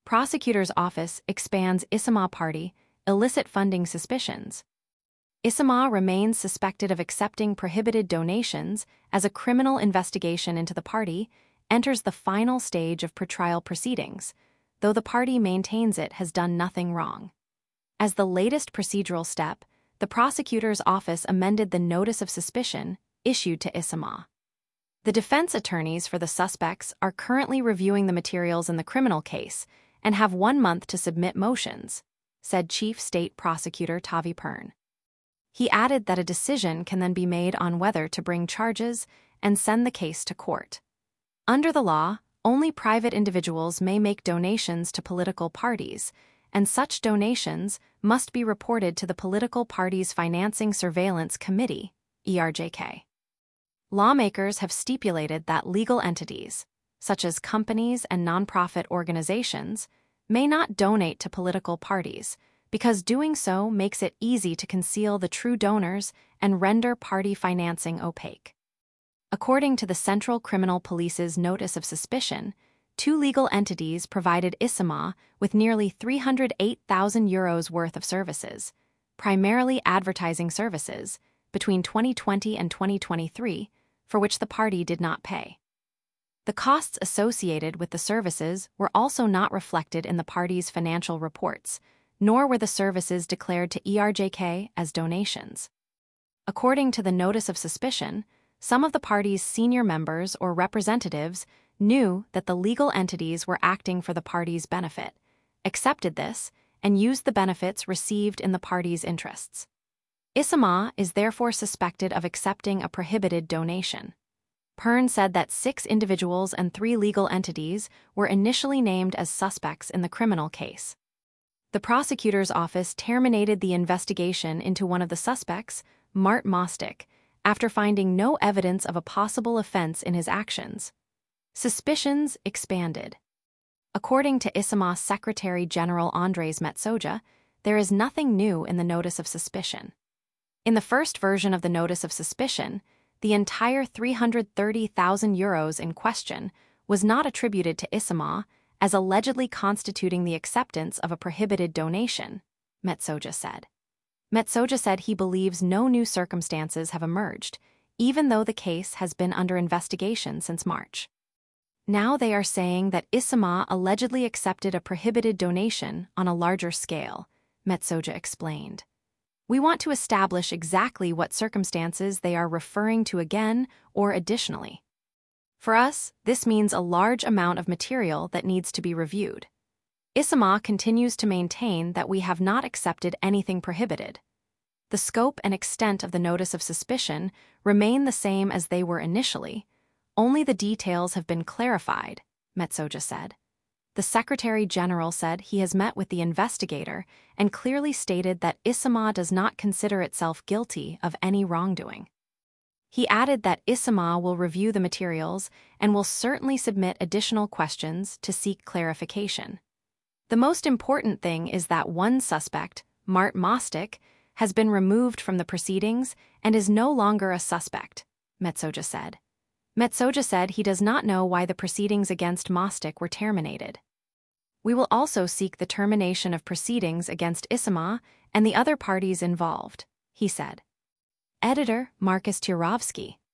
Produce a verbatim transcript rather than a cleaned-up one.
Prosecutor's Office expands Issamaa Party, illicit funding suspicions. Issamaa remains suspected of accepting prohibited donations as a criminal investigation into the party enters the final stage of pretrial proceedings, though the party maintains it has done nothing wrong. As the latest procedural step, the prosecutor's office amended the notice of suspicion issued to Issamaa. The defense attorneys for the suspects are currently reviewing the materials in the criminal case and have one month to submit motions, said Chief State Prosecutor Tavi Pern. He added that a decision can then be made on whether to bring charges and send the case to court. Under the law, only private individuals may make donations to political parties, and such donations must be reported to the Political Parties Financing Surveillance Committee, E R J K. Lawmakers have stipulated that legal entities, such as companies and nonprofit organizations, may not donate to political parties because doing so makes it easy to conceal the true donors and render party financing opaque. According to the Central Criminal Police's Notice of Suspicion, two legal entities provided Issamaa with nearly three hundred eight thousand euros worth of services, primarily advertising services, between twenty twenty and twenty twenty-three, for which the party did not pay. The costs associated with the services were also not reflected in the party's financial reports, nor were the services declared to E R J K as donations. According to the Notice of Suspicion, some of the party's senior members or representatives knew that the legal entities were acting for the party's benefit, accepted this, and used the benefits received in the party's interests. Issamaa is therefore suspected of accepting a prohibited donation. Pern said that six individuals and three legal entities were initially named as suspects in the criminal case. The prosecutor's office terminated the investigation into one of the suspects, Mart Mostik, after finding no evidence of a possible offense in his actions. Suspicions expanded. According to Issamaa's Secretary General Andres Metsoja, there is nothing new in the Notice of Suspicion. In the first version of the Notice of Suspicion, the entire three hundred thirty thousand euros in question was not attributed to Issamaa as allegedly constituting the acceptance of a prohibited donation, Metsoja said. Metsoja said he believes no new circumstances have emerged, even though the case has been under investigation since March. Now they are saying that Issamaa allegedly accepted a prohibited donation on a larger scale, Metsoja explained. We want to establish exactly what circumstances they are referring to again or additionally. For us, this means a large amount of material that needs to be reviewed. Issamaa continues to maintain that we have not accepted anything prohibited. The scope and extent of the Notice of Suspicion remain the same as they were initially. Only the details have been clarified, Metsoja said. The Secretary General said he has met with the investigator and clearly stated that Issamaa does not consider itself guilty of any wrongdoing. He added that Issamaa will review the materials and will certainly submit additional questions to seek clarification. The most important thing is that one suspect, Mart Mostik, has been removed from the proceedings and is no longer a suspect, Metsoja said. Metsoja said he does not know why the proceedings against Mostik were terminated. We will also seek the termination of proceedings against Issamaa and the other parties involved, he said. Editor Marcus Turovsky.